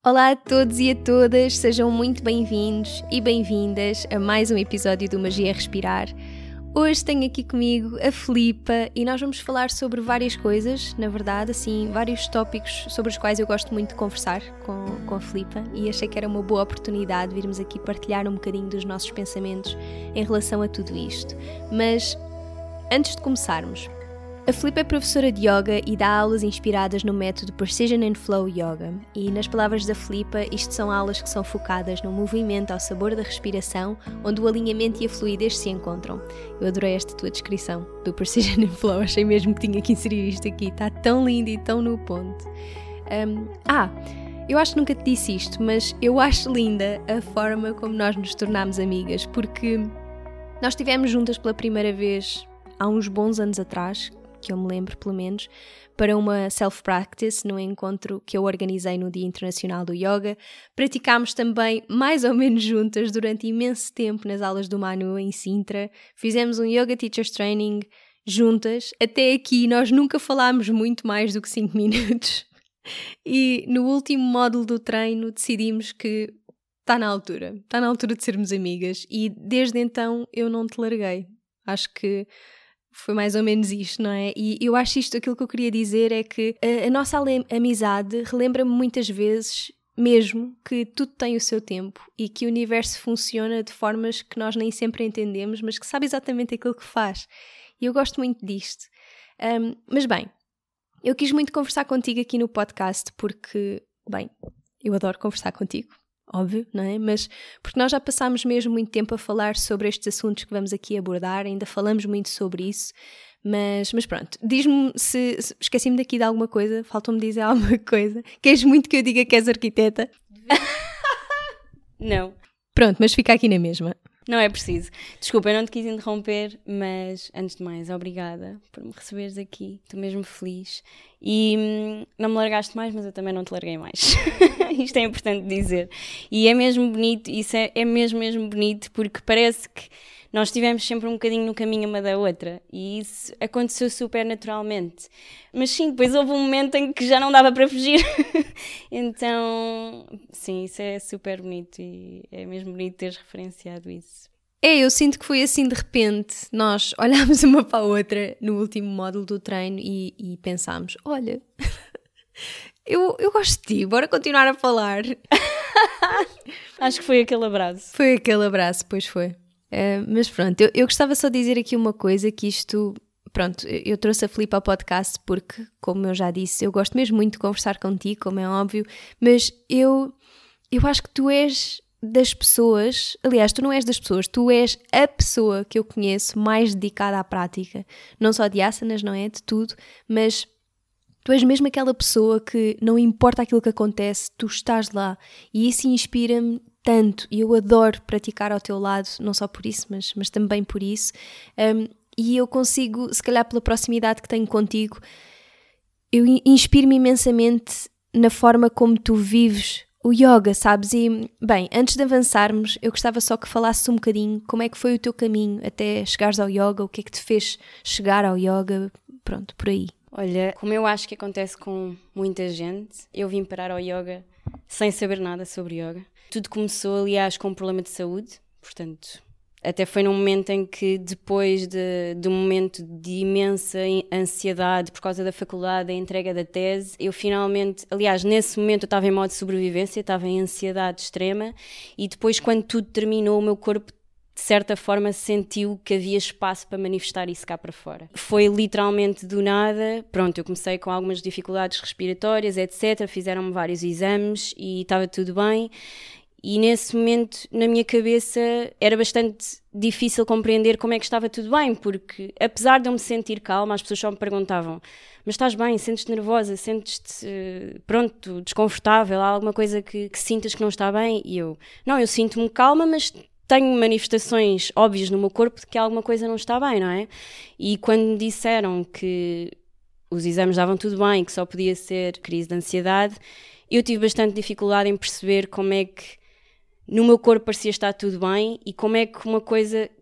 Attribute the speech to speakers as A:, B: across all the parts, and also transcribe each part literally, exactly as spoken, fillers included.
A: Olá a todos e a todas, sejam muito bem-vindos e bem-vindas a mais um episódio do Magia Respirar. Hoje tenho aqui comigo a Filipa e nós vamos falar sobre várias coisas, na verdade, assim, vários tópicos sobre os quais eu gosto muito de conversar com, com a Filipa e achei que era uma boa oportunidade de virmos aqui partilhar um bocadinho dos nossos pensamentos em relação a tudo isto. Mas, antes de começarmos, a Filipa é professora de Yoga e dá aulas inspiradas no método Precision and Flow Yoga. E nas palavras da Filipa, isto são aulas que são focadas no movimento ao sabor da respiração, onde o alinhamento e a fluidez se encontram. Eu adorei esta tua descrição do Precision and Flow, achei mesmo que tinha que inserir isto aqui, está tão lindo e tão no ponto. Um, ah, eu acho que nunca te disse isto, mas eu acho linda a forma como nós nos tornámos amigas, porque nós estivemos juntas pela primeira vez há uns bons anos atrás, que eu me lembro pelo menos, para uma self-practice no encontro que eu organizei no Dia Internacional do Yoga. Praticámos também mais ou menos juntas durante imenso tempo nas aulas do Manu em Sintra. Fizemos um Yoga Teachers Training juntas. Até aqui nós nunca falámos muito mais do que cinco minutos. E no último módulo do treino decidimos que está na altura. Está na altura de sermos amigas. E desde então eu não te larguei. Acho que foi mais ou menos isto, não é? E eu acho isto, aquilo que eu queria dizer é que a, a nossa amizade relembra-me muitas vezes mesmo que tudo tem o seu tempo e que o universo funciona de formas que nós nem sempre entendemos, mas que sabe exatamente aquilo que faz. E eu gosto muito disto. Um, mas bem, eu quis muito conversar contigo aqui no podcast porque, bem, eu adoro conversar contigo. Óbvio, não é? Mas porque nós já passámos mesmo muito tempo a falar sobre estes assuntos que vamos aqui abordar, ainda falamos muito sobre isso, mas, mas pronto, diz-me se, se esqueci-me daqui de alguma coisa, faltou-me dizer alguma coisa. Queres muito que eu diga que és arquiteta?
B: Não.
A: Pronto, mas fica aqui na mesma.
B: Não é preciso. Desculpa, eu não te quis interromper, mas antes de mais, obrigada por me receberes aqui. Estou mesmo feliz. E hum, não me largaste mais, mas eu também não te larguei mais. Isto é importante dizer. E é mesmo bonito, isso é, é mesmo, mesmo bonito, porque parece que nós estivemos sempre um bocadinho no caminho uma da outra. E isso aconteceu super naturalmente. Mas sim, depois houve um momento em que já não dava para fugir. Então, sim, isso é super bonito e é mesmo bonito teres referenciado isso.
A: É, eu sinto que foi assim de repente, nós olhámos uma para a outra no último módulo do treino e, e pensámos, olha, eu, eu gosto de ti, bora continuar a falar.
B: Acho que foi aquele abraço.
A: Foi aquele abraço, pois foi. Uh, mas pronto, eu, eu gostava só de dizer aqui uma coisa, que isto, pronto, eu, eu trouxe a Filipa ao podcast porque, como eu já disse, eu gosto mesmo muito de conversar contigo, como é óbvio, mas eu, eu acho que tu és das pessoas, aliás, tu não és das pessoas, tu és a pessoa que eu conheço mais dedicada à prática, não só de asanas, não é, de tudo, mas tu és mesmo aquela pessoa que não importa aquilo que acontece, tu estás lá e isso inspira-me tanto e eu adoro praticar ao teu lado, não só por isso, mas, mas também por isso. Um, e eu consigo, se calhar pela proximidade que tenho contigo, eu inspiro-me imensamente na forma como tu vives o yoga, sabes? E, bem, antes de avançarmos, eu gostava só que falasses um bocadinho como é que foi o teu caminho até chegares ao yoga, o que é que te fez chegar ao yoga, pronto, por aí.
B: Olha, como eu acho que acontece com muita gente, eu vim parar ao yoga sem saber nada sobre yoga. Tudo começou, aliás, com um problema de saúde, portanto, até foi num momento em que, depois de, de um momento de imensa ansiedade por causa da faculdade, da entrega da tese, eu finalmente, aliás, nesse momento eu estava em modo de sobrevivência, estava em ansiedade extrema, e depois, quando tudo terminou, o meu corpo, de certa forma, sentiu que havia espaço para manifestar isso cá para fora. Foi literalmente do nada, pronto, eu comecei com algumas dificuldades respiratórias, etcétera, fizeram-me vários exames e estava tudo bem. E nesse momento, na minha cabeça, era bastante difícil compreender como é que estava tudo bem, porque apesar de eu me sentir calma, as pessoas só me perguntavam, mas estás bem, sentes-te nervosa, sentes-te, pronto, desconfortável, há alguma coisa que, que sintas que não está bem? E eu, não, eu sinto-me calma, mas tenho manifestações óbvias no meu corpo de que alguma coisa não está bem, não é? E quando me disseram que os exames davam tudo bem, que só podia ser crise de ansiedade, eu tive bastante dificuldade em perceber como é que no meu corpo parecia estar tudo bem e como é que uma coisa que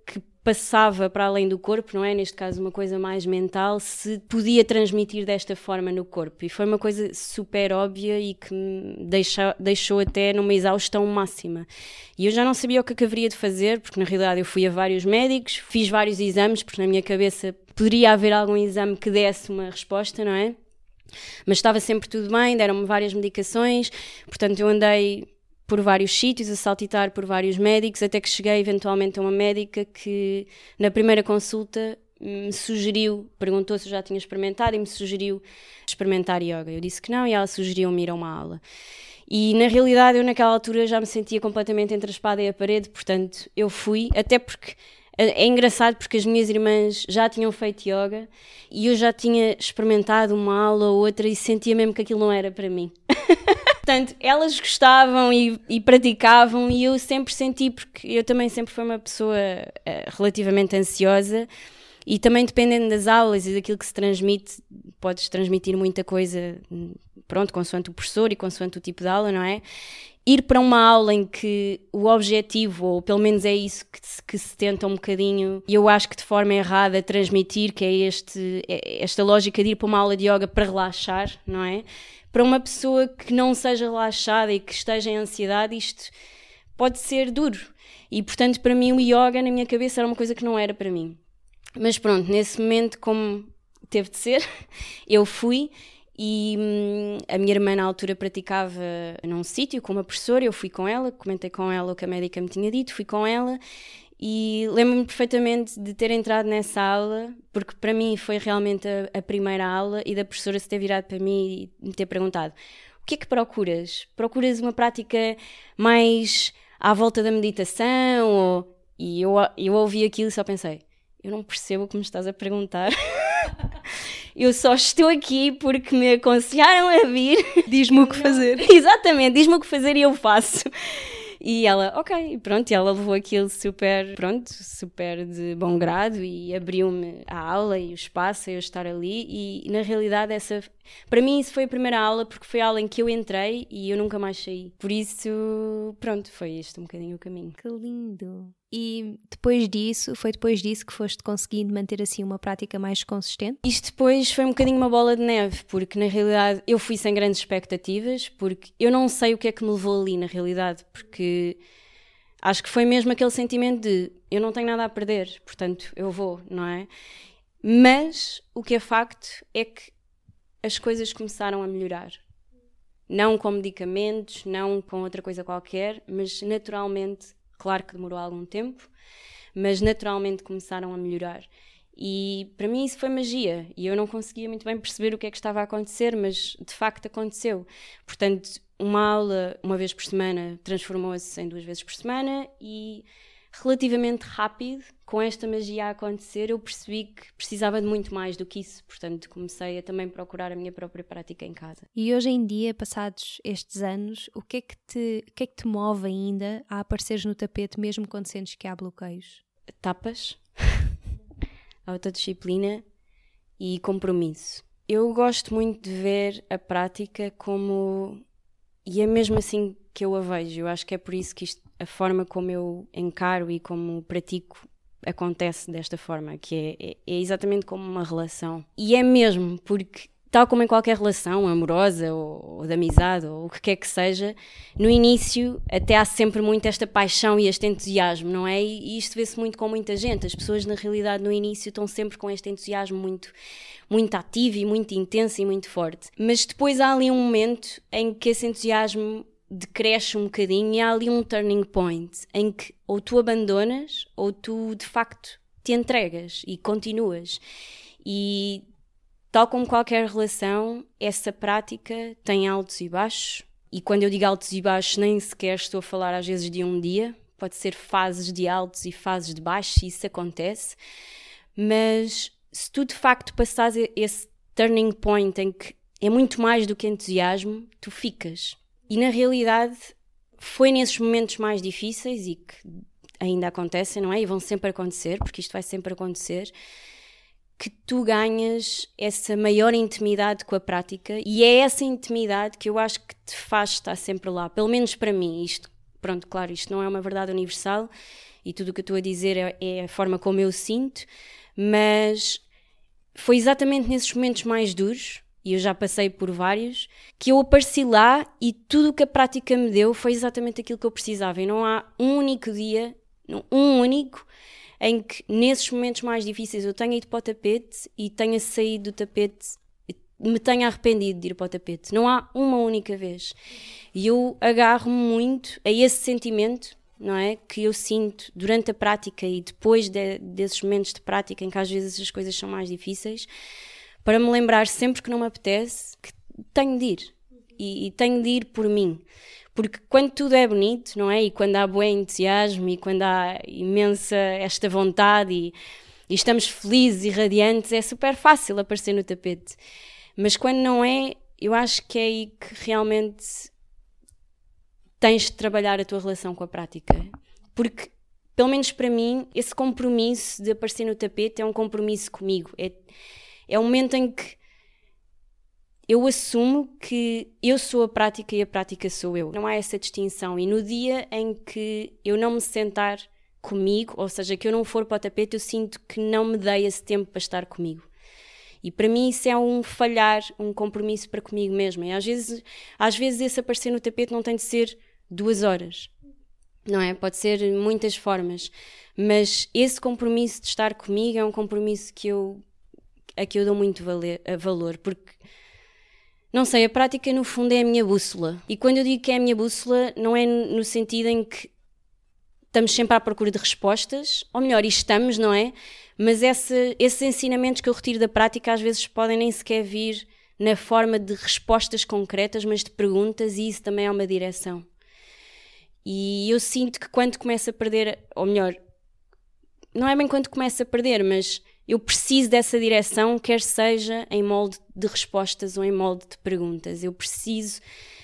B: passava para além do corpo, não é? Neste caso uma coisa mais mental, se podia transmitir desta forma no corpo. E foi uma coisa super óbvia e que me deixou, deixou até numa exaustão máxima. E eu já não sabia o que, é que haveria de fazer, porque na realidade eu fui a vários médicos, fiz vários exames, porque na minha cabeça poderia haver algum exame que desse uma resposta, não é? Mas estava sempre tudo bem, deram-me várias medicações, portanto eu andei por vários sítios, a saltitar por vários médicos, até que cheguei eventualmente a uma médica que na primeira consulta me sugeriu, perguntou se eu já tinha experimentado e me sugeriu experimentar yoga. Eu disse que não e ela sugeriu-me ir a uma aula. E na realidade eu naquela altura já me sentia completamente entre a espada e a parede, portanto eu fui, até porque é engraçado porque as minhas irmãs já tinham feito yoga e eu já tinha experimentado uma aula ou outra e sentia mesmo que aquilo não era para mim. Portanto, elas gostavam e, e praticavam e eu sempre senti, porque eu também sempre fui uma pessoa uh, relativamente ansiosa e também dependendo das aulas e daquilo que se transmite, podes transmitir muita coisa, pronto, consoante o professor e consoante o tipo de aula, não é? Ir para uma aula em que o objetivo, ou pelo menos é isso que se, que se tenta um bocadinho, e eu acho que de forma errada transmitir, que é este, esta lógica de ir para uma aula de yoga para relaxar, não é? Para uma pessoa que não seja relaxada e que esteja em ansiedade, isto pode ser duro. E, portanto, para mim o yoga, na minha cabeça, era uma coisa que não era para mim. Mas pronto, nesse momento, como teve de ser, eu fui e hum, a minha irmã na altura praticava num sítio com uma professora, eu fui com ela, comentei com ela o que a médica me tinha dito, fui com ela. E lembro-me perfeitamente de ter entrado nessa aula, porque para mim foi realmente a, a primeira aula, e da professora se ter virado para mim e me ter perguntado: o que é que procuras? Procuras uma prática mais à volta da meditação? Ou... E eu, eu ouvi aquilo e só pensei: eu não percebo o que me estás a perguntar. Eu só estou aqui porque me aconselharam a vir.
A: Diz-me o que fazer.
B: Exatamente, diz-me o que fazer e eu faço. E ela, ok, pronto, e ela levou aquilo super, pronto, super de bom grado e abriu-me a aula e o espaço a eu estar ali e, na realidade, essa, para mim isso foi a primeira aula porque foi a aula em que eu entrei e eu nunca mais saí. Por isso, pronto, foi este um bocadinho o caminho.
A: Que lindo! E depois disso, foi depois disso que foste conseguindo manter assim uma prática mais consistente?
B: Isto depois foi um bocadinho uma bola de neve, porque na realidade eu fui sem grandes expectativas, porque eu não sei o que é que me levou ali na realidade, porque acho que foi mesmo aquele sentimento de eu não tenho nada a perder, portanto eu vou, não é? Mas o que é facto é que as coisas começaram a melhorar. Não com medicamentos, não com outra coisa qualquer, mas naturalmente. Claro que demorou algum tempo, mas naturalmente começaram a melhorar. E para mim isso foi magia. E eu não conseguia muito bem perceber o que é que estava a acontecer, mas de facto aconteceu. Portanto, uma aula uma vez por semana transformou-se em duas vezes por semana e relativamente rápido, com esta magia a acontecer, eu percebi que precisava de muito mais do que isso. Portanto, comecei a também procurar a minha própria prática em casa.
A: E hoje em dia, passados estes anos, o que é que te, o que é que te move ainda a apareceres no tapete, mesmo quando sentes que há bloqueios?
B: Tapas, autodisciplina e compromisso. Eu gosto muito de ver a prática como... E é mesmo assim que eu a vejo. Eu acho que é por isso que isto, a forma como eu encaro e como pratico acontece desta forma, que é, é, é exatamente como uma relação. E é mesmo, porque tal como em qualquer relação amorosa ou, ou de amizade ou o que quer que seja, no início até há sempre muito esta paixão e este entusiasmo, não é? E isto vê-se muito com muita gente. As pessoas na realidade no início estão sempre com este entusiasmo muito, muito ativo e muito intenso e muito forte. Mas depois há ali um momento em que esse entusiasmo decresce um bocadinho e há ali um turning point em que ou tu abandonas ou tu de facto te entregas e continuas. E tal como qualquer relação, essa prática tem altos e baixos. E quando eu digo altos e baixos, nem sequer estou a falar às vezes de um dia. Pode ser fases de altos e fases de baixos, e isso acontece. Mas se tu de facto passares esse turning point em que é muito mais do que entusiasmo, tu ficas. E na realidade foi nesses momentos mais difíceis e que ainda acontecem, não é? E vão sempre acontecer, porque isto vai sempre acontecer, que tu ganhas essa maior intimidade com a prática, e é essa intimidade que eu acho que te faz estar sempre lá, pelo menos para mim. Isto pronto, claro, isto não é uma verdade universal e tudo o que eu estou a dizer é, é a forma como eu sinto, mas foi exatamente nesses momentos mais duros, e eu já passei por vários, que eu apareci lá e tudo o que a prática me deu foi exatamente aquilo que eu precisava. E não há um único dia, um único, em que nesses momentos mais difíceis eu tenha ido para o tapete e tenha saído do tapete, me tenha arrependido de ir para o tapete. Não há uma única vez. E eu agarro-me muito a esse sentimento, não é? Que eu sinto durante a prática e depois de, desses momentos de prática em que às vezes as coisas são mais difíceis, para me lembrar sempre que não me apetece que tenho de ir. E, e tenho de ir por mim. Porque quando tudo é bonito, não é? E quando há bom entusiasmo e quando há imensa esta vontade e, e estamos felizes e radiantes, é super fácil aparecer no tapete. Mas quando não é, eu acho que é aí que realmente tens de trabalhar a tua relação com a prática. Porque, pelo menos para mim, esse compromisso de aparecer no tapete é um compromisso comigo. É, é um momento em que eu assumo que eu sou a prática e a prática sou eu. Não há essa distinção. E no dia em que eu não me sentar comigo, ou seja, que eu não for para o tapete, eu sinto que não me dei esse tempo para estar comigo. E para mim isso é um falhar, um compromisso para comigo mesma. E às vezes, às vezes esse aparecer no tapete não tem de ser duas horas, não é? Pode ser muitas formas. Mas esse compromisso de estar comigo é um compromisso que eu, a que eu dou muito valer, a valor, porque, não sei, a prática no fundo é a minha bússola. E quando eu digo que é a minha bússola, não é no sentido em que estamos sempre à procura de respostas, ou melhor, estamos, não é? Mas esse, esses ensinamentos que eu retiro da prática às vezes podem nem sequer vir na forma de respostas concretas, mas de perguntas, e isso também é uma direção. E eu sinto que quando começo a perder, ou melhor, não é bem quando começo a perder, mas eu preciso dessa direção, quer seja em molde de respostas ou em molde de perguntas. Eu preciso,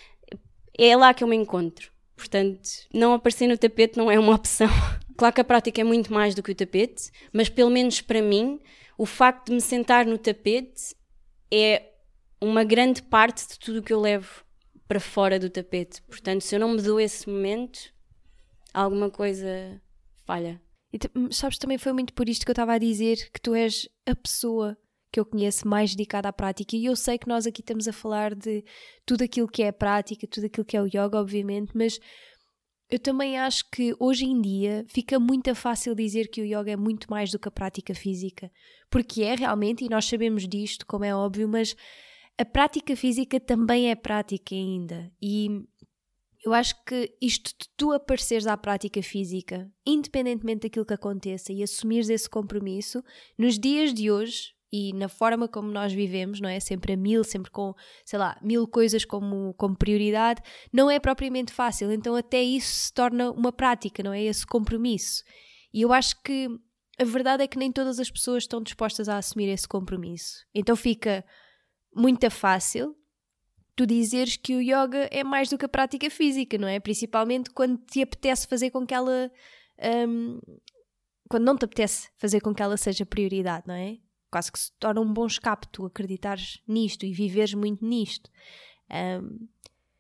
B: é lá que eu me encontro. Portanto, não aparecer no tapete não é uma opção. Claro que a prática é muito mais do que o tapete, mas pelo menos para mim, o facto de me sentar no tapete é uma grande parte de tudo o que eu levo para fora do tapete. Portanto, se eu não me dou esse momento, alguma coisa falha.
A: E te, sabes, também foi muito por isto que eu estava a dizer que tu és a pessoa que eu conheço mais dedicada à prática, e eu sei que nós aqui estamos a falar de tudo aquilo que é a prática, tudo aquilo que é o yoga, obviamente, mas eu também acho que hoje em dia fica muito fácil dizer que o yoga é muito mais do que a prática física, porque é realmente, e nós sabemos disto, como é óbvio, mas a prática física também é prática ainda. E eu acho que isto de tu apareceres à prática física, independentemente daquilo que aconteça, e assumires esse compromisso, nos dias de hoje e na forma como nós vivemos, não é? Sempre a mil, sempre com, sei lá, mil coisas como, como prioridade, não é propriamente fácil. Então até isso se torna uma prática, não é? Esse compromisso. E eu acho que a verdade é que nem todas as pessoas estão dispostas a assumir esse compromisso. Então fica muito fácil tu dizeres que o yoga é mais do que a prática física, não é? Principalmente quando te apetece fazer com que ela... Um, quando não te apetece fazer com que ela seja prioridade, não é? Quase que se torna um bom escape tu acreditares nisto e viveres muito nisto. Um,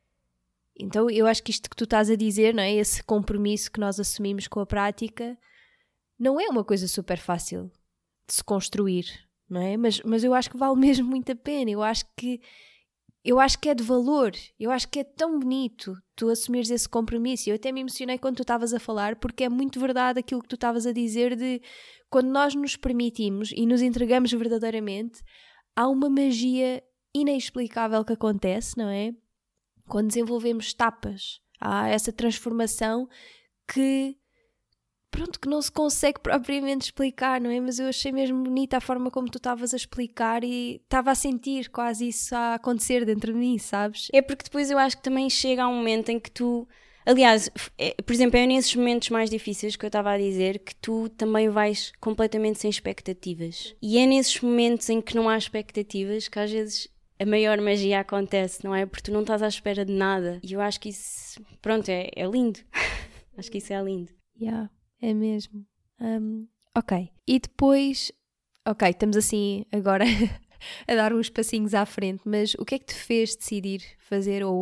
A: então eu acho que isto que tu estás a dizer, não é? Esse compromisso que nós assumimos com a prática, não é uma coisa super fácil de se construir, não é? Mas, mas eu acho que vale mesmo muito a pena. Eu acho que eu acho que é de valor. Eu acho que é tão bonito tu assumires esse compromisso. Eu até me emocionei quando tu estavas a falar, porque é muito verdade aquilo que tu estavas a dizer de quando nós nos permitimos e nos entregamos verdadeiramente, há uma magia inexplicável que acontece, não é? Quando desenvolvemos tapas, há essa transformação que, pronto, que não se consegue propriamente explicar, não é? Mas eu achei mesmo bonita a forma como tu estavas a explicar e estava a sentir quase isso a acontecer dentro de mim, sabes?
B: É porque depois eu acho que também chega a um momento em que tu... Aliás, é, por exemplo, é nesses momentos mais difíceis que eu estava a dizer que tu também vais completamente sem expectativas. E é nesses momentos em que não há expectativas que às vezes a maior magia acontece, não é? Porque tu não estás à espera de nada. E eu acho que isso, pronto, é, é lindo. Acho que isso é lindo.
A: Yeah, é mesmo. Um, ok. E depois, ok, estamos assim agora a dar uns passinhos à frente, mas o que é que te fez decidir fazer ou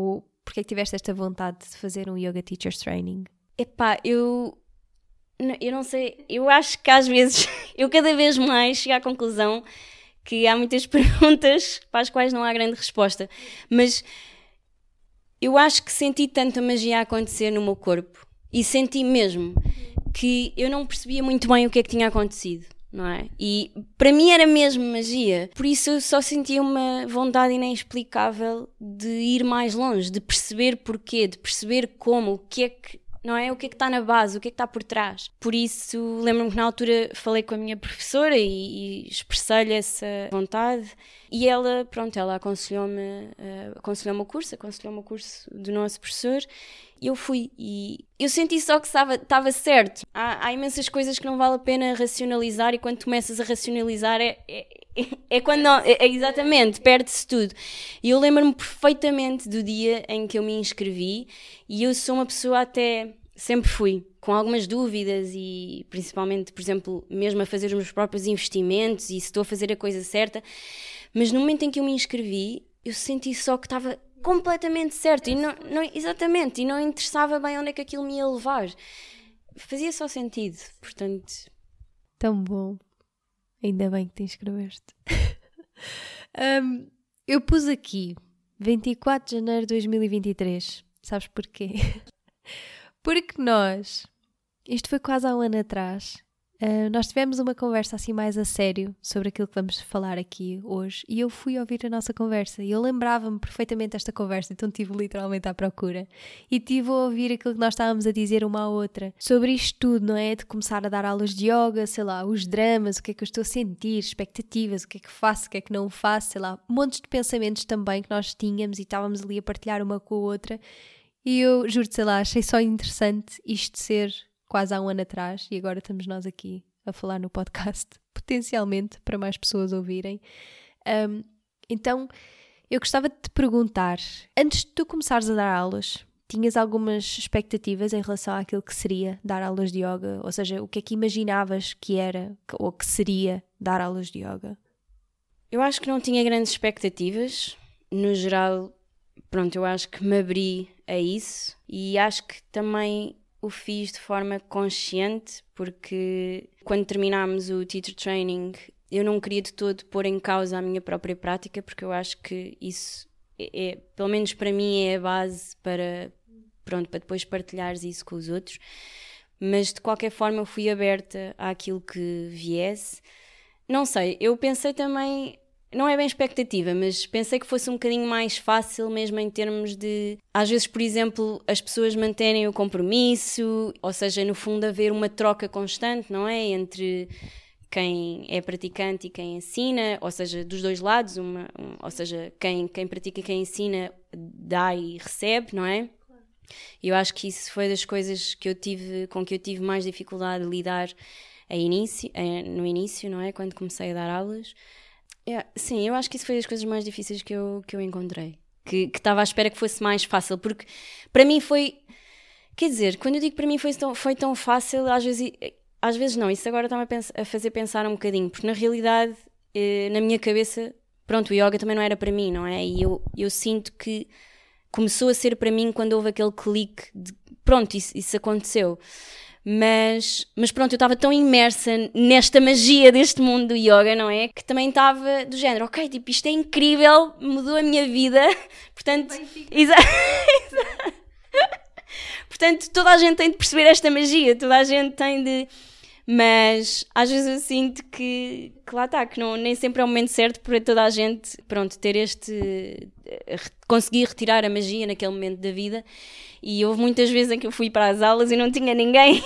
A: Porque é que tiveste esta vontade de fazer um Yoga Teachers Training?
B: Epá, eu... Eu não sei, eu acho que às vezes, eu cada vez mais chego à conclusão que há muitas perguntas para as quais não há grande resposta, mas eu acho que senti tanta magia a acontecer no meu corpo e senti mesmo que eu não percebia muito bem o que é que tinha acontecido, não é? E para mim era mesmo magia, por isso eu só sentia uma vontade inexplicável de ir mais longe, de perceber porquê, de perceber como, o que é que não é? O que é que está na base, o que é que está por trás. Por isso, lembro-me que na altura falei com a minha professora e, e expressei-lhe essa vontade e ela, pronto, ela aconselhou-me, uh, aconselhou-me o curso, aconselhou-me o curso do nosso professor e eu fui. E eu senti só que estava, estava certo. Há, há imensas coisas que não vale a pena racionalizar e quando começas a racionalizar é... é É quando não, é, é exatamente, perde-se tudo. E eu lembro-me perfeitamente do dia em que eu me inscrevi e eu sou uma pessoa até, sempre fui, com algumas dúvidas e principalmente, por exemplo, mesmo a fazer os meus próprios investimentos e se estou a fazer a coisa certa, mas no momento em que eu me inscrevi, eu senti só que estava completamente certo e não, não, exatamente, e não interessava bem onde é que aquilo me ia levar. Fazia só sentido, portanto...
A: Tão bom. Ainda bem que te inscreveste. um, eu pus aqui vinte e quatro de janeiro de dois mil e vinte e três. Sabes porquê? Porque nós, isto foi quase há um ano atrás, uh, nós tivemos uma conversa assim mais a sério sobre aquilo que vamos falar aqui hoje e eu fui ouvir a nossa conversa e eu lembrava-me perfeitamente desta conversa, então estive literalmente à procura e estive a ouvir aquilo que nós estávamos a dizer uma à outra sobre isto tudo, não é? De começar a dar aulas de yoga, sei lá, os dramas, o que é que eu estou a sentir, expectativas, o que é que faço, o que é que não faço, sei lá, montes de pensamentos também que nós tínhamos e estávamos ali a partilhar uma com a outra e eu, juro-te, sei lá, achei só interessante isto ser quase há um ano atrás e agora estamos nós aqui a falar no podcast, potencialmente para mais pessoas ouvirem. Um, então, eu gostava de te perguntar, antes de tu começares a dar aulas, tinhas algumas expectativas em relação àquilo que seria dar aulas de yoga? Ou seja, o que é que imaginavas que era ou que seria dar aulas de yoga?
B: Eu acho que não tinha grandes expectativas. No geral, pronto, eu acho que me abri a isso e acho que também o fiz de forma consciente, porque quando terminámos o teacher training eu não queria de todo pôr em causa a minha própria prática, porque eu acho que isso é, é, pelo menos para mim é a base para, pronto, para depois partilhares isso com os outros, mas de qualquer forma eu fui aberta àquilo que viesse. Não sei, eu pensei também, não é bem expectativa, mas pensei que fosse um bocadinho mais fácil mesmo em termos de, às vezes, por exemplo, as pessoas manterem o compromisso, ou seja, no fundo haver uma troca constante, não é? Entre quem é praticante e quem ensina, ou seja, dos dois lados, uma, um, ou seja, quem, quem pratica e quem ensina dá e recebe, não é? E eu acho que isso foi das coisas que eu tive, com que eu tive mais dificuldade de lidar a início, a, no início, não é? Quando comecei a dar aulas. É, sim, eu acho que isso foi das coisas mais difíceis que eu, que eu encontrei. Que estava à espera que fosse mais fácil, porque para mim foi... Quer dizer, quando eu digo que para mim foi tão, foi tão fácil, às vezes, às vezes não, isso agora está-me a, pens- a fazer pensar um bocadinho, porque na realidade, eh, na minha cabeça, pronto, o yoga também não era para mim, não é? E eu, eu sinto que começou a ser para mim quando houve aquele clique de... Pronto, isso, isso aconteceu. Mas, mas pronto, eu estava tão imersa nesta magia deste mundo do yoga, não é? Que também estava do género, ok, tipo, isto é incrível, mudou a minha vida, portanto... Exa- portanto, toda a gente tem de perceber esta magia, toda a gente tem de... Mas às vezes eu sinto que, que lá está, que não, nem sempre é o momento certo para toda a gente, pronto, ter este... conseguir retirar a magia naquele momento da vida. E houve muitas vezes em que eu fui para as aulas e não tinha ninguém.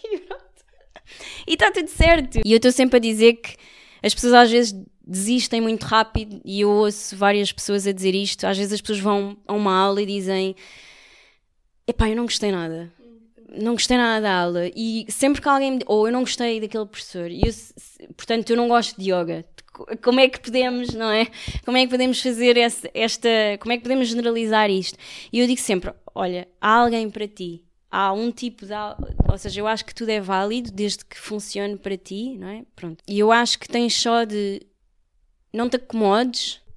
B: E está tudo certo. E eu estou sempre a dizer que as pessoas às vezes desistem muito rápido, e eu ouço várias pessoas a dizer isto. Às vezes as pessoas vão a uma aula e dizem: epá, eu não gostei nada. Não gostei nada da aula. E sempre que alguém me diz, ou eu não gostei daquele professor, e eu, portanto eu não gosto de yoga. Como é que podemos, não é? Como é que podemos fazer esta, esta... Como é que podemos generalizar isto? E eu digo sempre, olha, há alguém para ti. Há um tipo de... Ou seja, eu acho que tudo é válido desde que funcione para ti, não é? Pronto. E eu acho que tens só de... Não te acomodes,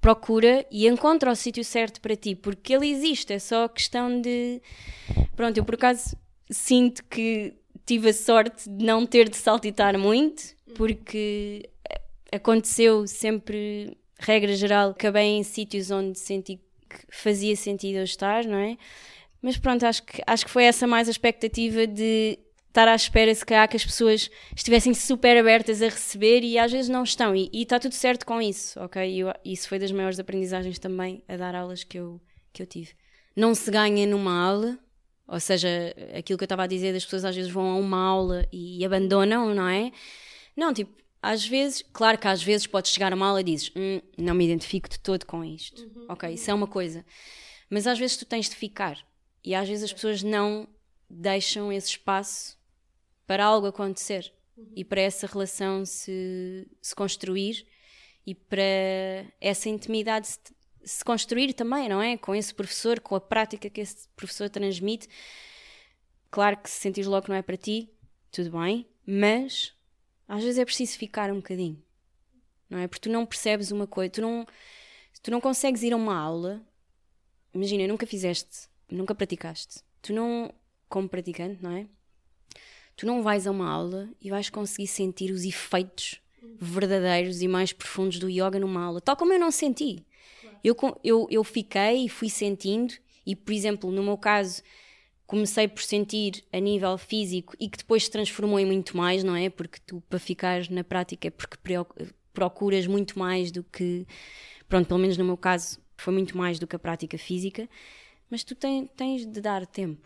B: procura e encontra o sítio certo para ti, porque ele existe, é só questão de... Pronto, eu por acaso sinto que tive a sorte de não ter de saltitar muito, porque aconteceu sempre, regra geral, acabei em sítios onde senti que fazia sentido eu estar, não é? Mas pronto, acho que, acho que foi essa mais a expectativa de estar à espera, se calhar, que as pessoas estivessem super abertas a receber e às vezes não estão. E está tudo certo com isso, ok? E eu, isso foi das maiores aprendizagens também a dar aulas que eu, que eu tive. Não se ganha numa aula, ou seja, aquilo que eu estava a dizer, das pessoas às vezes vão a uma aula e abandonam, não é? Não, tipo, às vezes, claro que às vezes podes chegar a uma aula e dizes hum, não me identifico de todo com isto, uhum, ok? Isso é uma coisa. Mas às vezes tu tens de ficar. E às vezes as pessoas não deixam esse espaço para algo acontecer, uhum, e para essa relação se, se construir e para essa intimidade se, se construir também, não é? Com esse professor, com a prática que esse professor transmite. Claro que se sentires logo que não é para ti, tudo bem, mas às vezes é preciso ficar um bocadinho, não é? Porque tu não percebes uma coisa, tu não, tu não consegues ir a uma aula, imagina, nunca fizeste, nunca praticaste, tu não, como praticante, não é? Tu não vais a uma aula e vais conseguir sentir os efeitos verdadeiros e mais profundos do yoga numa aula, tal como eu não senti. Claro. Eu, eu, eu fiquei e fui sentindo, e por exemplo, no meu caso, comecei por sentir a nível físico e que depois se transformou em muito mais, não é? Porque tu, para ficar na prática, é porque procuras muito mais do que, pronto, pelo menos no meu caso, foi muito mais do que a prática física, mas tu tem, tens de dar tempo.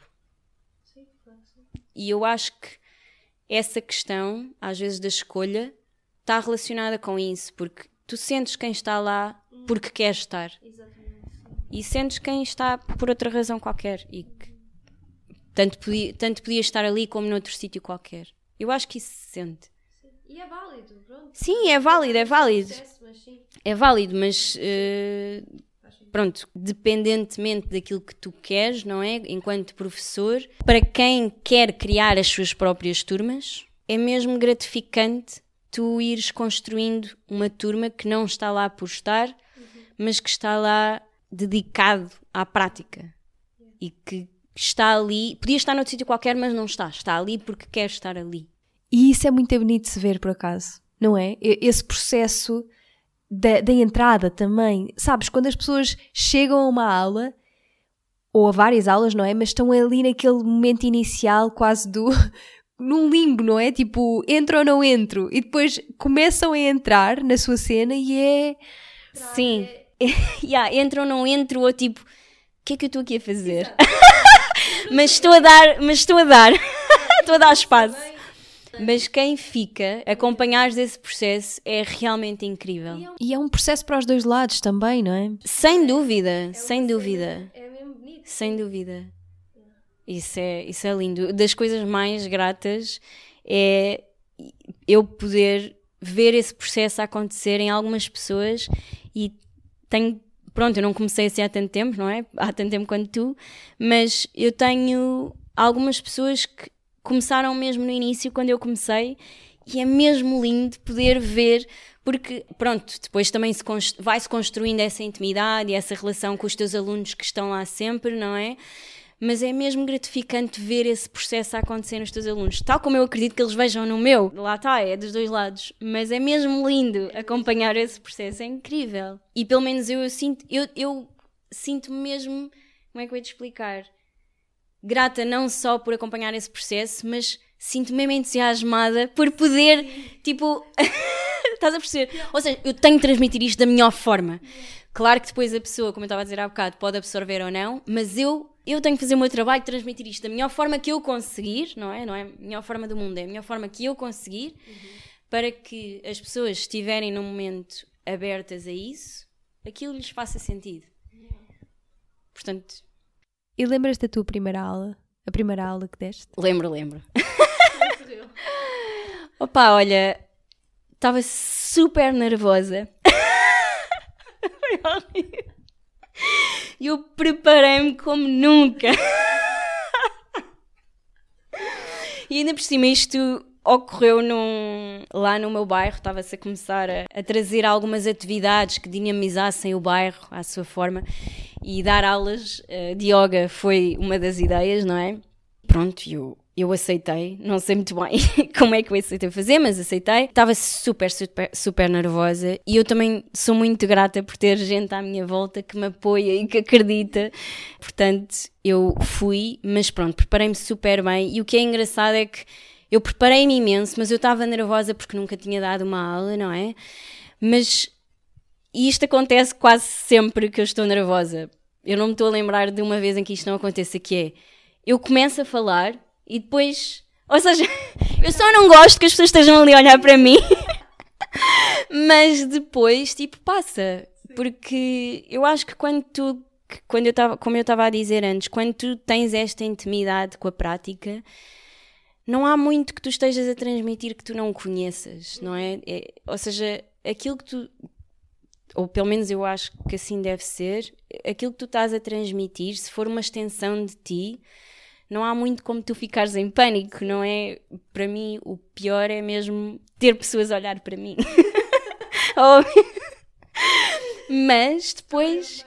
B: E eu acho que essa questão, às vezes, da escolha, está relacionada com isso, porque tu sentes quem está lá porque quer estar. Exatamente. E sentes quem está por outra razão qualquer. E que tanto podia, tanto podia estar ali como noutro sítio qualquer. Eu acho que isso se sente.
A: Sim. E é válido, pronto.
B: Sim, é válido, é válido. É válido, mas... Uh, Pronto, dependentemente daquilo que tu queres, não é? Enquanto professor, para quem quer criar as suas próprias turmas, é mesmo gratificante tu ires construindo uma turma que não está lá por estar, uhum, mas que está lá dedicado à prática. Yeah. E que está ali, podia estar noutro sítio qualquer, mas não está. Está ali porque quer estar ali.
A: E isso é muito bonito de se ver, por acaso, não é? Esse processo... Da, da entrada também, sabes, quando as pessoas chegam a uma aula ou a várias aulas, não é, mas estão ali naquele momento inicial quase do num limbo, não é, tipo, entro ou não entro, e depois começam a entrar na sua cena e é
B: sim, é... yeah, entro ou não entro, ou tipo, o que é que eu estou aqui a fazer? mas estou a dar mas estou a dar estou a dar espaço. Mas quem fica a acompanhar esse processo é realmente incrível.
A: E é um processo para os dois lados também, não é?
B: Sem dúvida, é sem dúvida. É mesmo bonito. Sem dúvida. Isso é, isso é lindo. Das coisas mais gratas é eu poder ver esse processo acontecer em algumas pessoas e tenho... Pronto, eu não comecei assim há tanto tempo, não é? Há tanto tempo quanto tu, mas eu tenho algumas pessoas que começaram mesmo no início, quando eu comecei, e é mesmo lindo poder ver, porque, pronto, depois também se const... vai-se construindo essa intimidade e essa relação com os teus alunos que estão lá sempre, não é? Mas é mesmo gratificante ver esse processo a acontecer nos teus alunos, tal como eu acredito que eles vejam no meu. Lá está, é dos dois lados, mas é mesmo lindo acompanhar esse processo, é incrível. E pelo menos eu, eu sinto, eu, eu sinto mesmo, como é que eu ia te explicar? Grata não só por acompanhar esse processo, mas sinto-me mesmo entusiasmada por poder, sim, tipo, estás a perceber? Ou seja, eu tenho que transmitir isto da melhor forma. Claro que depois a pessoa, como eu estava a dizer há bocado, pode absorver ou não, mas eu, eu tenho que fazer o meu trabalho de transmitir isto da melhor forma que eu conseguir, não é? Não é a melhor forma do mundo, é a melhor forma que eu conseguir, uhum, para que as pessoas estiverem num momento abertas a isso, aquilo lhes faça sentido. Portanto...
A: E lembras da tua primeira aula? A primeira aula que deste?
B: Lembro, lembro. Opa, olha, estava super nervosa. Foi horrível. E eu preparei-me como nunca. E ainda por cima isto, ocorreu num, lá no meu bairro, estava-se a começar a, a trazer algumas atividades que dinamizassem o bairro à sua forma, e dar aulas uh, de yoga foi uma das ideias, não é? Pronto, eu, eu aceitei, não sei muito bem como é que eu aceitei fazer, mas aceitei. Estava super, super, super nervosa, e eu também sou muito grata por ter gente à minha volta que me apoia e que acredita. Portanto, eu fui, mas pronto, preparei-me super bem, e o que é engraçado é que eu preparei-me imenso, mas eu estava nervosa porque nunca tinha dado uma aula, não é? Mas isto acontece quase sempre que eu estou nervosa. Eu não me estou a lembrar de uma vez em que isto não aconteça, que é, eu começo a falar e depois... Ou seja, eu só não gosto que as pessoas estejam ali a olhar para mim, mas depois, tipo, passa. Porque eu acho que quando tu, quando eu tava, como eu estava a dizer antes, quando tu tens esta intimidade com a prática, não há muito que tu estejas a transmitir que tu não conheças, não é? é ou seja, aquilo que tu... ou pelo menos eu acho que assim deve ser, aquilo que tu estás a transmitir, se for uma extensão de ti, não há muito como tu ficares em pânico, não é? Para mim, o pior é mesmo ter pessoas a olhar para mim. Mas depois...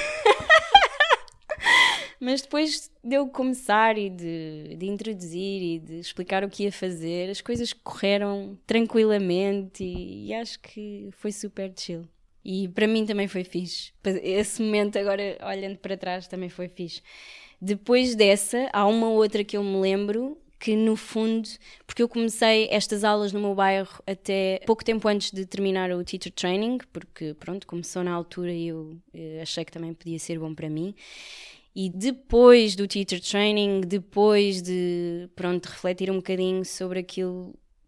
B: Mas depois de eu começar e de, de introduzir e de explicar o que ia fazer, as coisas correram tranquilamente, e, e acho que foi super chill. E para mim também foi fixe. Esse momento agora, olhando para trás, também foi fixe. Depois dessa, há uma outra que eu me lembro, que no fundo, porque eu comecei estas aulas no meu bairro até pouco tempo antes de terminar o teacher training, porque pronto, começou na altura e eu, eu achei que também podia ser bom para mim. E depois do teacher training, depois de, pronto, refletir um bocadinho sobre aquilo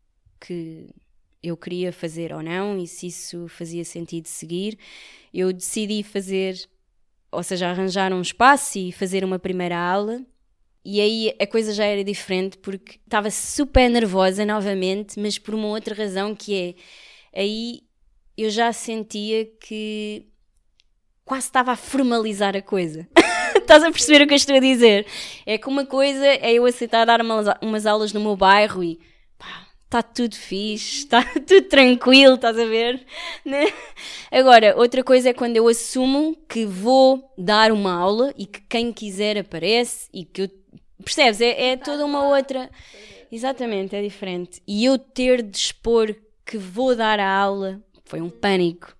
B: que eu queria fazer ou não, e se isso fazia sentido seguir, eu decidi fazer, ou seja, arranjar um espaço e fazer uma primeira aula. E aí a coisa já era diferente, porque estava super nervosa novamente, mas por uma outra razão, que é, aí eu já sentia que quase estava a formalizar a coisa. Estás a perceber o que eu estou a dizer? É que uma coisa é eu aceitar dar umas, umas aulas no meu bairro e pá, está tudo fixe, está tudo tranquilo, estás a ver? Né? Agora, outra coisa é quando eu assumo que vou dar uma aula e que quem quiser aparece e que eu... Percebes? É, é toda uma outra... Exatamente, é diferente. E eu ter de expor que vou dar a aula foi um pânico.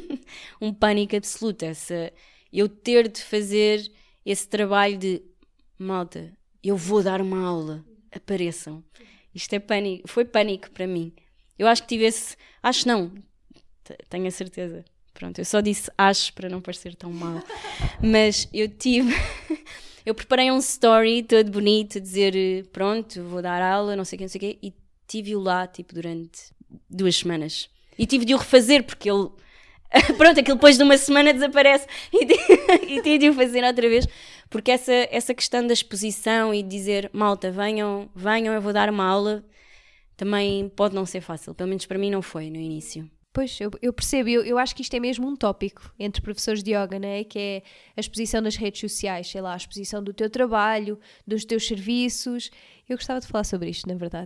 B: Um pânico absoluto. Essa... Eu ter de fazer esse trabalho de malta, eu vou dar uma aula, apareçam. Isto é pânico, foi pânico para mim. Eu acho que tive esse, acho não, tenho a certeza. Pronto, eu só disse acho para não parecer tão mal. Mas eu tive, eu preparei um story todo bonito, a dizer pronto, vou dar aula, não sei o que, não sei o quê, e tive-o lá tipo durante duas semanas. E tive de o refazer porque ele... Pronto, aquilo depois de uma semana desaparece e, e tive de o fazer outra vez, porque essa, essa questão da exposição e de dizer malta, venham, venham, eu vou dar uma aula, também pode não ser fácil, pelo menos para mim não foi no início.
A: Pois, eu, eu percebo, eu, eu acho que isto é mesmo um tópico entre professores de yoga, não é? Que é a exposição nas redes sociais, sei lá, a exposição do teu trabalho, dos teus serviços. Eu gostava de falar sobre isto, na verdade.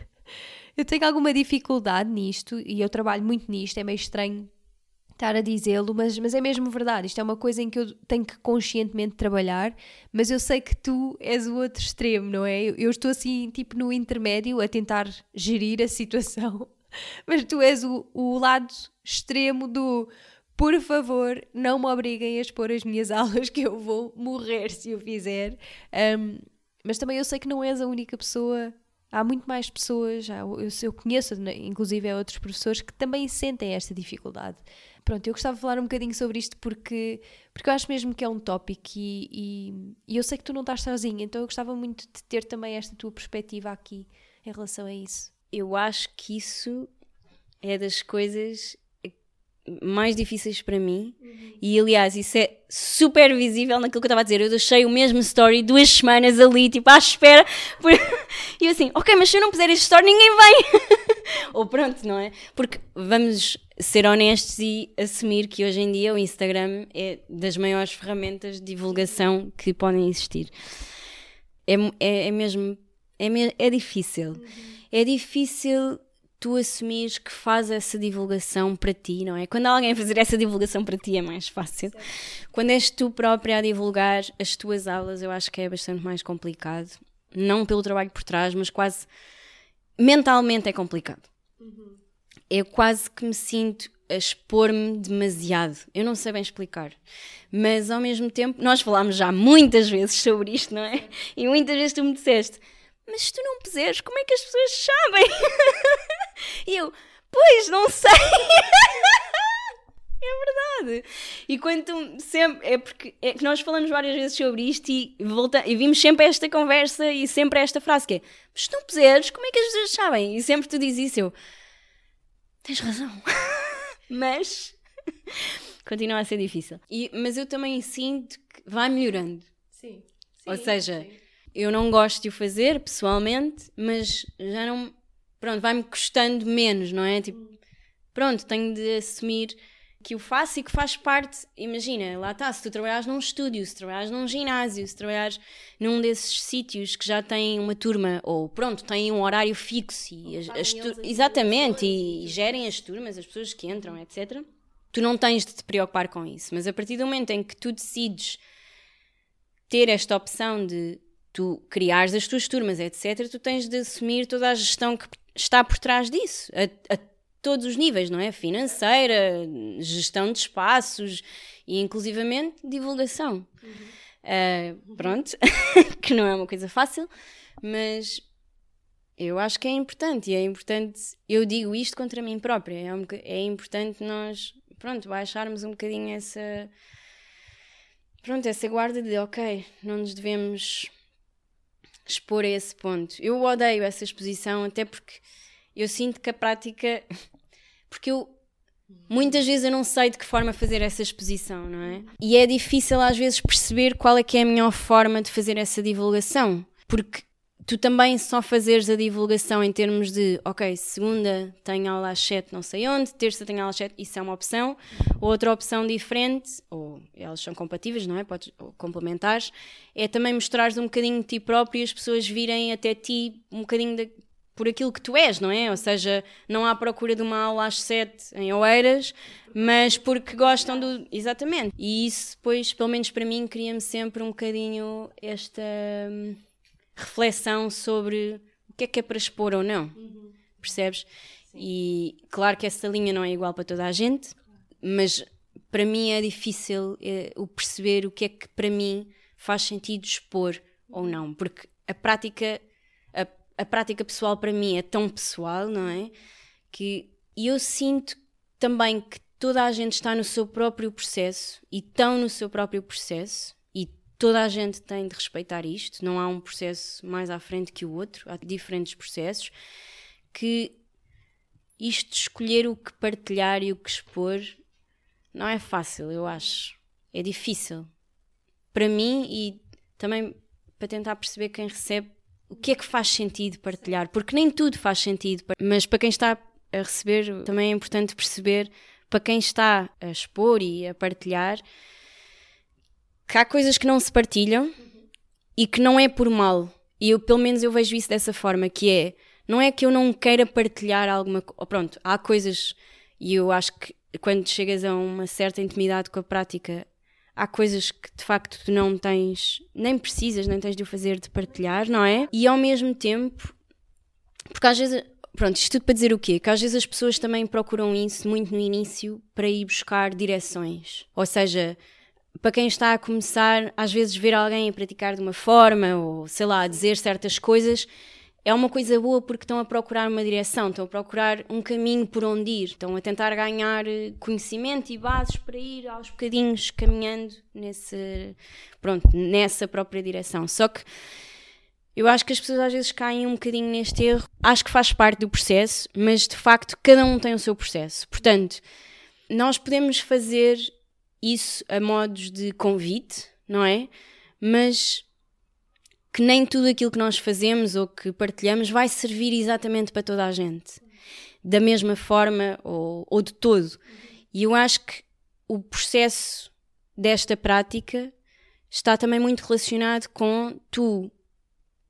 A: Eu tenho alguma dificuldade nisto e eu trabalho muito nisto, é meio estranho estar a dizê-lo, mas, mas é mesmo verdade. Isto é uma coisa em que eu tenho que conscientemente trabalhar, mas eu sei que tu és o outro extremo, não é? Eu, eu estou assim, tipo, no intermédio a tentar gerir a situação, mas tu és o, o lado extremo do por favor, não me obriguem a expor as minhas aulas que eu vou morrer se o fizer. Um, mas também eu sei que não és a única pessoa. Há muito mais pessoas, eu, eu conheço inclusive outros professores que também sentem esta dificuldade. Pronto, eu gostava de falar um bocadinho sobre isto porque, porque eu acho mesmo que é um tópico e, e, e eu sei que tu não estás sozinha, então eu gostava muito de ter também esta tua perspectiva aqui em relação a isso.
B: Eu acho que isso é das coisas mais difíceis para mim, uhum. E aliás isso é super visível naquilo que eu estava a dizer. Eu deixei o mesmo story duas semanas ali, tipo à espera por... e eu assim, ok, mas se eu não puser este story ninguém vem. Ou pronto, não é? Porque vamos ser honestos e assumir que hoje em dia o Instagram é das maiores ferramentas de divulgação que podem existir. É, é, é mesmo É, me- é difícil. Uhum. É difícil tu assumires que faz essa divulgação para ti, não é? Quando alguém fazer essa divulgação para ti é mais fácil. Certo. Quando és tu própria a divulgar as tuas aulas, eu acho que é bastante mais complicado. Não pelo trabalho por trás, mas quase mentalmente é complicado. Uhum. Eu quase que me sinto a expor-me demasiado. Eu não sei bem explicar. Mas ao mesmo tempo, nós falámos já muitas vezes sobre isto, não é? E muitas vezes tu me disseste, mas se tu não puseres, como é que as pessoas sabem? E eu, pois, não sei. É verdade. E quando tu sempre, é porque é que nós falamos várias vezes sobre isto e, volta, e vimos sempre a esta conversa e sempre a esta frase que é, mas se não puseres, como é que as pessoas sabem? E sempre tu dizes isso, eu, tens razão. Mas continua a ser difícil. E, mas eu também sinto que vai melhorando. Sim. Sim. Ou seja, sim. Eu não gosto de o fazer pessoalmente, mas já não. Pronto, vai-me custando menos, não é? Tipo, pronto, tenho de assumir que o faço e que faz parte. Imagina, lá está, se tu trabalhares num estúdio, se trabalhares num ginásio, se trabalhares num desses sítios que já têm uma turma, ou pronto, têm um horário fixo e as, as tu... exatamente, e, e gerem as turmas, as pessoas que entram, etcétera. Tu não tens de te preocupar com isso, mas a partir do momento em que tu decides ter esta opção de tu criares as tuas turmas, etcétera, tu tens de assumir toda a gestão que está por trás disso, a, a todos os níveis, não é? Financeira, gestão de espaços e inclusivamente divulgação. Uhum. Uh, pronto, que não é uma coisa fácil, mas eu acho que é importante e é importante, eu digo isto contra mim própria, é, um, é importante nós, pronto, baixarmos um bocadinho essa, pronto, essa guarda de, ok, não nos devemos expor a esse ponto. Eu odeio essa exposição, até porque eu sinto que a prática... Porque eu, muitas vezes eu não sei de que forma fazer essa exposição, não é? E é difícil às vezes perceber qual é que é a melhor forma de fazer essa divulgação. Porque tu também só fazeres a divulgação em termos de, ok, segunda tenho aula às sete não sei onde, terça tenho aula às sete, isso é uma opção. Outra opção diferente, ou elas são compatíveis, não é? Podes, ou complementares, é também mostrares um bocadinho de ti próprio e as pessoas virem até ti um bocadinho de... por aquilo que tu és, não é? Ou seja, não há procura de uma aula às sete em Oeiras, mas porque gostam do... Exatamente. E isso, depois, pelo menos para mim, cria-me sempre um bocadinho esta hum, reflexão sobre o que é que é para expor ou não. Uhum. Percebes? Sim. E claro que essa linha não é igual para toda a gente, mas para mim é difícil é, o perceber o que é que para mim faz sentido expor ou não, porque a prática... A, A prática pessoal para mim é tão pessoal, não é? Que eu sinto também que toda a gente está no seu próprio processo e estão no seu próprio processo e toda a gente tem de respeitar isto. Não há um processo mais à frente que o outro, há diferentes processos. Que isto de escolher o que partilhar e o que expor não é fácil, eu acho. É difícil. Para mim e também para tentar perceber quem recebe o que é que faz sentido partilhar, porque nem tudo faz sentido, mas para quem está a receber também é importante perceber, para quem está a expor e a partilhar, que há coisas que não se partilham e que não é por mal, e eu, pelo menos eu vejo isso dessa forma, que é, não é que eu não queira partilhar alguma coisa, pronto, há coisas, e eu acho que quando chegas a uma certa intimidade com a prática, há coisas que de facto tu não tens, nem precisas, nem tens de o fazer de partilhar, não é? E ao mesmo tempo, porque às vezes, pronto, isto tudo para dizer o quê? Que às vezes as pessoas também procuram isso muito no início para ir buscar direções. Ou seja, para quem está a começar, às vezes ver alguém a praticar de uma forma, ou sei lá, a dizer certas coisas, é uma coisa boa porque estão a procurar uma direção, estão a procurar um caminho por onde ir, estão a tentar ganhar conhecimento e bases para ir aos bocadinhos caminhando nesse, pronto, nessa própria direção. Só que eu acho que as pessoas às vezes caem um bocadinho neste erro. Acho que faz parte do processo, mas de facto cada um tem o seu processo. Portanto, nós podemos fazer isso a modos de convite, não é? Mas que nem tudo aquilo que nós fazemos ou que partilhamos vai servir exatamente para toda a gente, da mesma forma ou, ou de todo. E eu acho que o processo desta prática está também muito relacionado com tu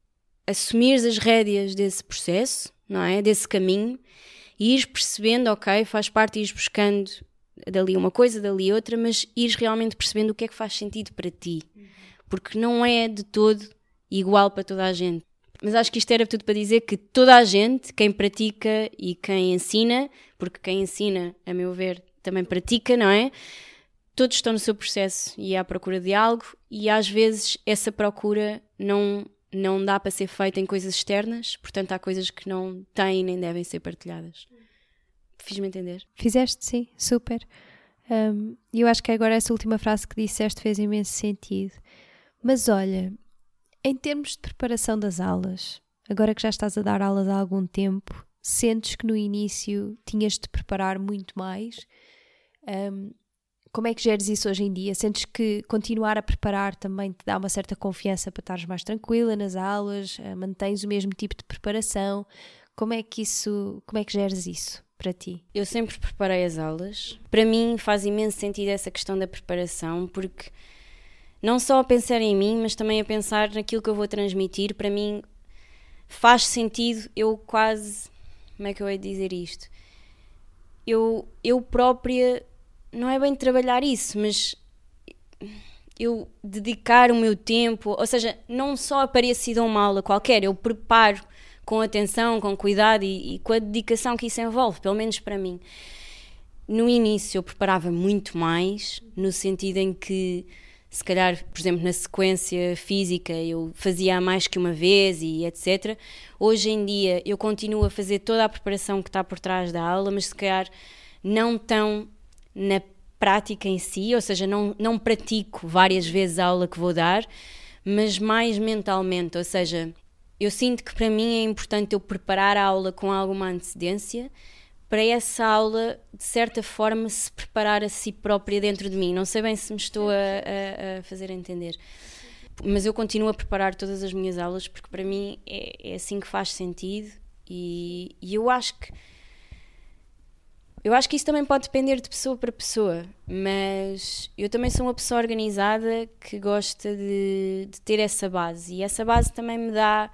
B: assumires as rédeas desse processo, não é? Desse caminho, e ires percebendo, ok, faz parte, ires buscando dali uma coisa, dali outra, mas ires realmente percebendo o que é que faz sentido para ti. Porque não é de todo igual para toda a gente. Mas acho que isto era tudo para dizer que toda a gente, quem pratica e quem ensina, porque quem ensina, a meu ver, também pratica, não é? Todos estão no seu processo e à procura de algo, e às vezes essa procura não, não dá para ser feita em coisas externas, portanto há coisas que não têm nem devem ser partilhadas. Fiz-me entender?
A: Fizeste, sim, super. E um, eu acho que agora essa última frase que disseste fez imenso sentido. Mas olha, em termos de preparação das aulas, agora que já estás a dar aulas há algum tempo, sentes que no início tinhas de te preparar muito mais? Um, como é que geres isso hoje em dia? Sentes que continuar a preparar também te dá uma certa confiança para estares mais tranquila nas aulas? Mantens o mesmo tipo de preparação? Como é que isso, como é que geres isso para ti?
B: Eu sempre preparei as aulas. Para mim faz imenso sentido essa questão da preparação, porque não só a pensar em mim, mas também a pensar naquilo que eu vou transmitir. Para mim faz sentido eu quase... Como é que eu hei de dizer isto? Eu, eu própria... Não é bem trabalhar isso, mas eu dedicar o meu tempo... Ou seja, não só apareço e dou uma aula qualquer, eu preparo com atenção, com cuidado e, e com a dedicação que isso envolve, pelo menos para mim. No início eu preparava muito mais, no sentido em que... Se calhar, por exemplo, na sequência física eu fazia mais que uma vez e etcétera. Hoje em dia eu continuo a fazer toda a preparação que está por trás da aula, mas se calhar não tão na prática em si, ou seja, não, não pratico várias vezes a aula que vou dar, mas mais mentalmente, ou seja, eu sinto que para mim é importante eu preparar a aula com alguma antecedência, para essa aula, de certa forma, se preparar a si própria dentro de mim. Não sei bem se me estou a, a, a fazer entender. Mas eu continuo a preparar todas as minhas aulas, porque para mim é, é assim que faz sentido. E, e eu acho que... Eu acho que isso também pode depender de pessoa para pessoa. Mas eu também sou uma pessoa organizada que gosta de, de ter essa base. E essa base também me dá...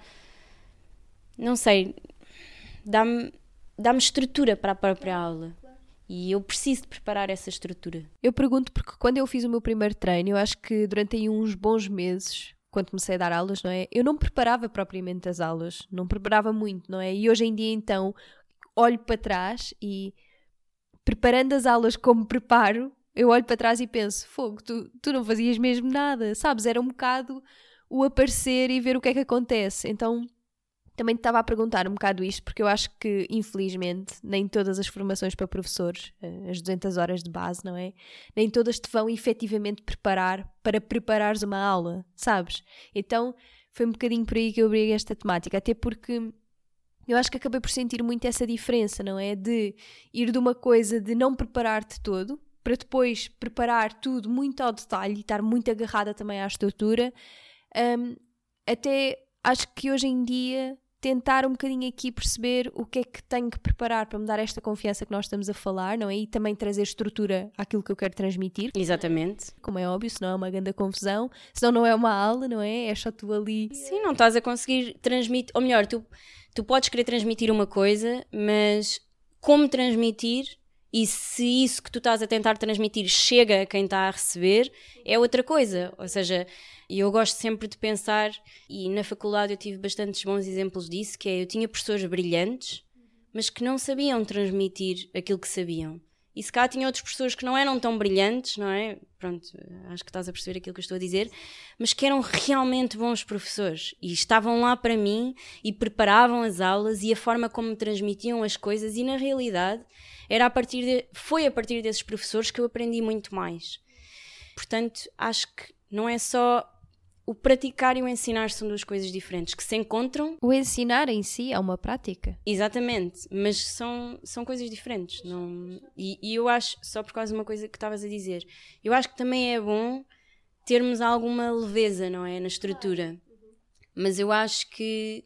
B: Não sei... Dá-me... dá-me estrutura para a própria aula. E eu preciso de preparar essa estrutura.
A: Eu pergunto porque quando eu fiz o meu primeiro treino, eu acho que durante aí uns bons meses, quando comecei a dar aulas, não é? Eu não preparava propriamente as aulas. Não preparava muito, não é? E hoje em dia, então, olho para trás e, preparando as aulas como preparo, eu olho para trás e penso, fogo, tu, tu não fazias mesmo nada, sabes? Era um bocado o aparecer e ver o que é que acontece. Então... Também te estava a perguntar um bocado isto, porque eu acho que, infelizmente, nem todas as formações para professores, as duzentas horas de base, não é? Nem todas te vão efetivamente preparar para preparares uma aula, sabes? Então, foi um bocadinho por aí que eu abri esta temática, até porque eu acho que acabei por sentir muito essa diferença, não é? De ir de uma coisa de não preparar-te todo, para depois preparar tudo muito ao detalhe e estar muito agarrada também à estrutura, um, até acho que hoje em dia... tentar um bocadinho aqui perceber o que é que tenho que preparar para me dar esta confiança que nós estamos a falar, não é? E também trazer estrutura àquilo que eu quero transmitir.
B: Exatamente.
A: Como é óbvio, senão é uma grande confusão, senão não é uma aula, não é? É só tu ali...
B: Sim, não estás a conseguir transmitir, ou melhor, tu, tu podes querer transmitir uma coisa, mas como transmitir e se isso que tu estás a tentar transmitir chega a quem está a receber, é outra coisa. Ou seja... E eu gosto sempre de pensar, e na faculdade eu tive bastantes bons exemplos disso, que é, eu tinha professores brilhantes, mas que não sabiam transmitir aquilo que sabiam. E se cá tinha outros professores que não eram tão brilhantes, não é? Pronto, acho que estás a perceber aquilo que eu estou a dizer, mas que eram realmente bons professores e estavam lá para mim e preparavam as aulas e a forma como transmitiam as coisas, e na realidade era a partir de, foi a partir desses professores que eu aprendi muito mais. Portanto, acho que não é só... O praticar e o ensinar são duas coisas diferentes, que se encontram...
A: O ensinar em si é uma prática.
B: Exatamente, mas são, são coisas diferentes. Não... E, e eu acho, só por causa de uma coisa que estavas a dizer, eu acho que também é bom termos alguma leveza, não é, na estrutura. Mas eu acho que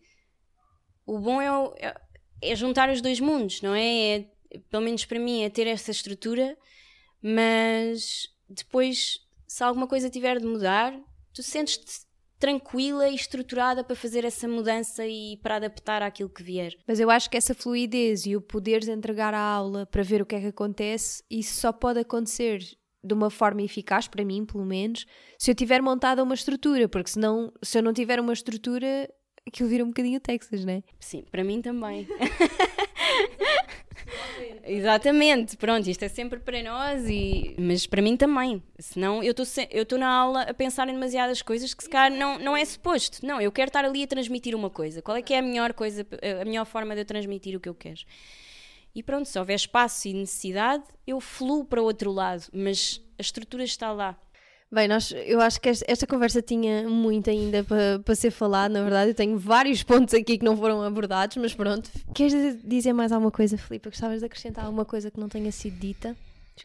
B: o bom é, o, é, é juntar os dois mundos, não é? é? Pelo menos para mim é ter essa estrutura, mas depois, se alguma coisa tiver de mudar... Tu sentes-te tranquila e estruturada para fazer essa mudança e para adaptar àquilo que vier.
A: Mas eu acho que essa fluidez e o poderes entregar a aula para ver o que é que acontece, isso só pode acontecer de uma forma eficaz, para mim pelo menos, se eu tiver montada uma estrutura, porque senão, se eu não tiver uma estrutura, aquilo vira um bocadinho Texas, não é?
B: Sim, para mim também. Exatamente, pronto, isto é sempre para nós, e... mas para mim também. Senão eu estou se... eu na aula a pensar em demasiadas coisas que se calhar não, não é suposto. Não, eu quero estar ali a transmitir uma coisa. Qual é que é a melhor coisa, a melhor forma de eu transmitir o que eu quero? E pronto, se houver espaço e necessidade, eu fluo para o outro lado, mas a estrutura está lá.
A: Bem, nós, eu acho que esta, esta conversa tinha muito ainda para pa ser falado, na verdade. Eu tenho vários pontos aqui que não foram abordados, mas pronto. Queres dizer mais alguma coisa, Filipe? Gostavas de acrescentar alguma coisa que não tenha sido dita?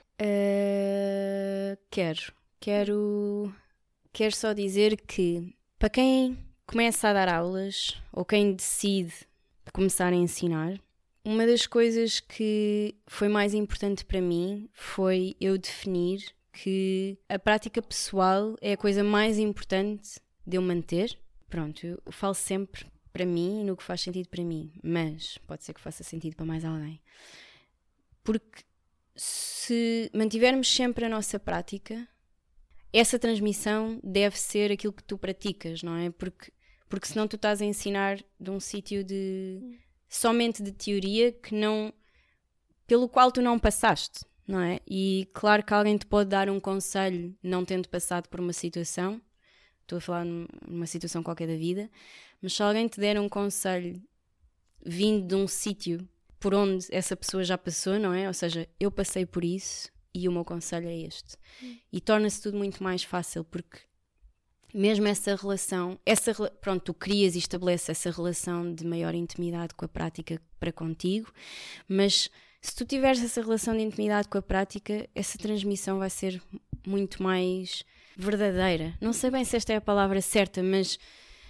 B: Uh, quero. Quero. Quero só dizer que, para quem começa a dar aulas, ou quem decide começar a ensinar, uma das coisas que foi mais importante para mim foi eu definir que a prática pessoal é a coisa mais importante de eu manter. Pronto, eu falo sempre para mim no que faz sentido para mim, mas pode ser que faça sentido para mais alguém. Porque se mantivermos sempre a nossa prática, essa transmissão deve ser aquilo que tu praticas, não é? Porque, porque senão tu estás a ensinar de um sítio de somente de teoria que não, pelo qual tu não passaste. Não é? E claro que alguém te pode dar um conselho não tendo passado por uma situação, estou a falar numa situação qualquer da vida, mas se alguém te der um conselho vindo de um sítio por onde essa pessoa já passou, não é? Ou seja, eu passei por isso e o meu conselho é este. Hum. E torna-se tudo muito mais fácil, porque mesmo essa relação, essa, pronto, tu crias e estabeleces essa relação de maior intimidade com a prática para contigo, mas se tu tiveres essa relação de intimidade com a prática, essa transmissão vai ser muito mais verdadeira. Não sei bem se esta é a palavra certa, mas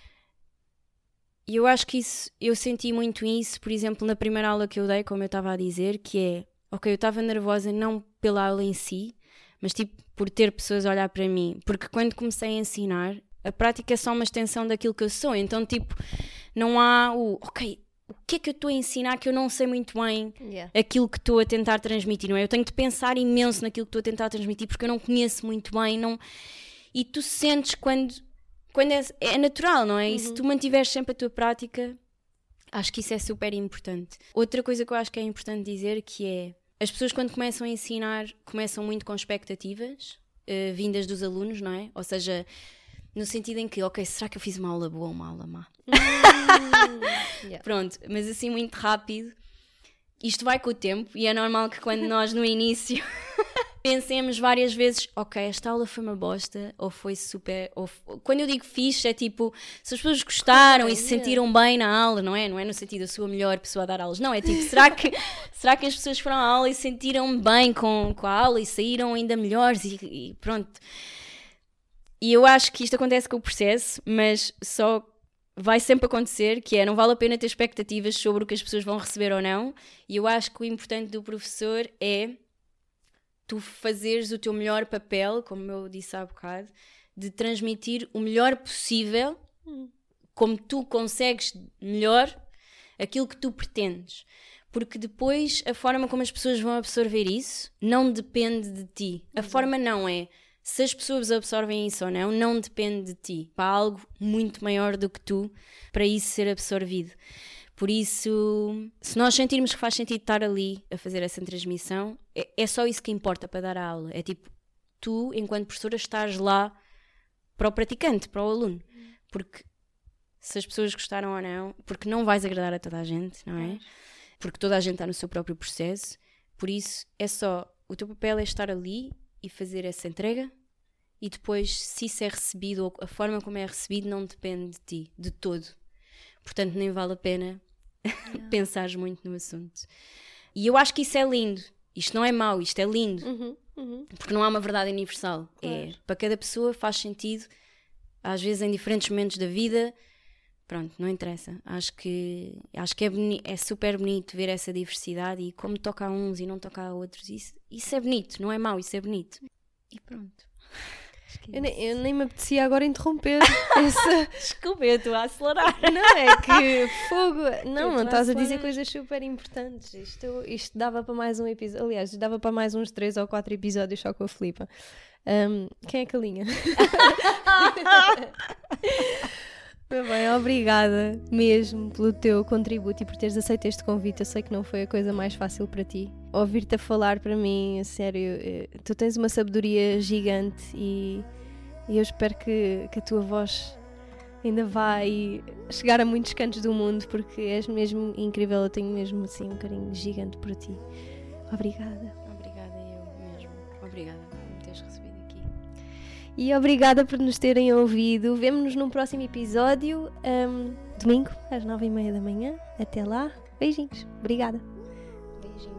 B: eu acho que isso, eu senti muito isso, por exemplo, na primeira aula que eu dei, como eu estava a dizer, que é, ok, eu estava nervosa não pela aula em si, mas tipo por ter pessoas a olhar para mim, porque quando comecei a ensinar, a prática é só uma extensão daquilo que eu sou, então tipo, não há o, ok, o que é que eu estou a ensinar que eu não sei muito bem yeah. aquilo que estou a tentar transmitir, não é? Eu tenho de pensar imenso naquilo que estou a tentar transmitir porque eu não conheço muito bem, não... e tu sentes quando, quando é, é natural, não é? Uhum. E se tu mantiveres sempre a tua prática, acho que isso é super importante. Outra coisa que eu acho que é importante dizer que é, as pessoas quando começam a ensinar, começam muito com expectativas uh, vindas dos alunos, não é? Ou seja, no sentido em que, ok, será que eu fiz uma aula boa ou uma aula má? Mm, yeah. Pronto, mas assim muito rápido. Isto vai com o tempo e é normal que quando nós no início pensemos várias vezes, ok, esta aula foi uma bosta, ou foi super... Ou, quando eu digo fixe, é tipo, se as pessoas gostaram oh, e se sentiram bem na aula, não é? Não é no sentido da sua melhor pessoa a dar aulas, não, é tipo, será que, será que as pessoas foram à aula e se sentiram bem com, com a aula e saíram ainda melhores e, e pronto. E eu acho que isto acontece com o processo, mas só vai sempre acontecer, que é, não vale a pena ter expectativas sobre o que as pessoas vão receber ou não, e eu acho que o importante do professor é tu fazeres o teu melhor papel, como eu disse há bocado, de transmitir o melhor possível, como tu consegues melhor, aquilo que tu pretendes. Porque depois a forma como as pessoas vão absorver isso não depende de ti. A Exato. Forma não é... Se as pessoas absorvem isso ou não, não depende de ti. Para algo muito maior do que tu, para isso ser absorvido. Por isso, se nós sentirmos que faz sentido estar ali a fazer essa transmissão, é, é só isso que importa para dar a aula. É tipo, tu, enquanto professora, estás lá para o praticante, para o aluno. Porque se as pessoas gostaram ou não, porque não vais agradar a toda a gente, não é? Porque toda a gente está no seu próprio processo. Por isso, é só, o teu papel é estar ali e fazer essa entrega. E depois, se isso é recebido ou a forma como é recebido não depende de ti, de todo. Portanto, nem vale a pena yeah. pensares muito no assunto. E eu acho que isso é lindo. Isto não é mau, isto é lindo.
A: Uhum, uhum.
B: Porque não há uma verdade universal.
A: Claro.
B: É, para cada pessoa faz sentido, às vezes em diferentes momentos da vida. Pronto, não interessa. Acho que, acho que é, boni- é super bonito ver essa diversidade e como toca a uns e não toca a outros. Isso, isso é bonito, não é mau, isso é bonito. E pronto.
A: Eu nem, eu nem me apetecia agora interromper essa...
B: Desculpa, eu estou a acelerar.
A: Não, é que fogo... Não,
B: Tu
A: não estás a dizer
B: aceleras.
A: coisas super importantes. Isto, isto dava para mais um episódio. Aliás, dava para mais uns três ou quatro episódios só com a Filipa. Um, quem é que alinha? Meu bem, obrigada mesmo pelo teu contributo e por teres aceito este convite. Eu sei que não foi a coisa mais fácil para ti. Ouvir-te a falar, para mim, a sério, eh, tu tens uma sabedoria gigante e, e eu espero que, que a tua voz ainda vai chegar a muitos cantos do mundo, porque és mesmo incrível. Eu tenho mesmo assim um carinho gigante por ti. Obrigada.
B: Obrigada, eu mesmo. Obrigada por me teres recebido aqui.
A: E obrigada por nos terem ouvido. Vemo-nos num próximo episódio, um, domingo, às nove e meia da manhã. Até lá. Beijinhos. Obrigada.
B: Beijinhos.